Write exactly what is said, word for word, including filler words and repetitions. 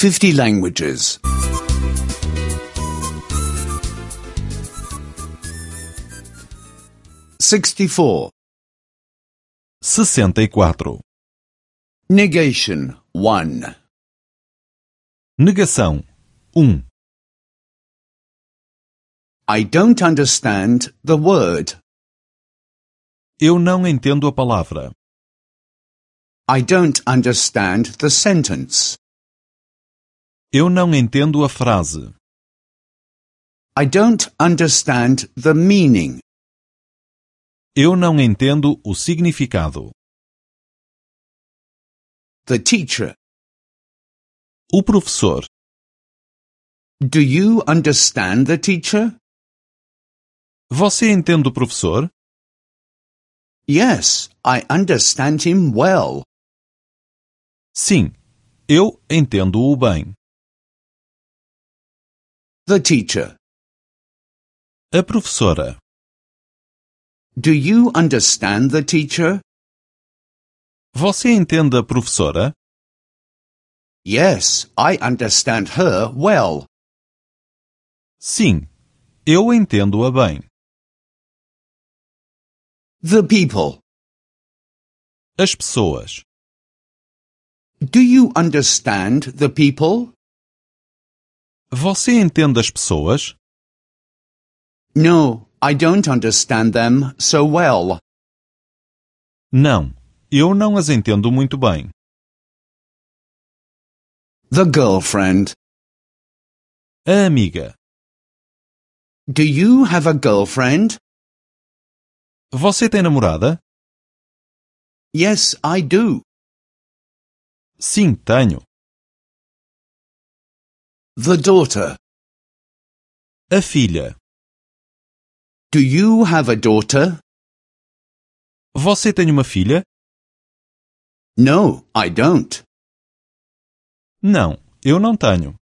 fifty languages. sixty-four. sessenta e quatro. Negation, one. Negação, um. I don't understand the word. Eu não entendo a palavra. I don't understand the sentence. Eu não entendo a frase. I don't understand the meaning. Eu não entendo o significado. The teacher. O professor. Do you understand the teacher? Você entende o professor? Yes, I understand him well. Sim, eu entendo-o bem. The teacher. A professora. Do you understand the teacher? Você entende a professora? Yes, I understand her well. Sim, eu entendo-a bem. The people. As pessoas. Do you understand the people? Você entende as pessoas? No, I don't understand them so well. Não, eu não as entendo muito bem. The girlfriend. A amiga. Do you have a girlfriend? Você tem namorada? Yes, I do. Sim, tenho. The daughter. A filha. Do you have a daughter? Você tem uma filha? No, I don't. Não, eu não tenho.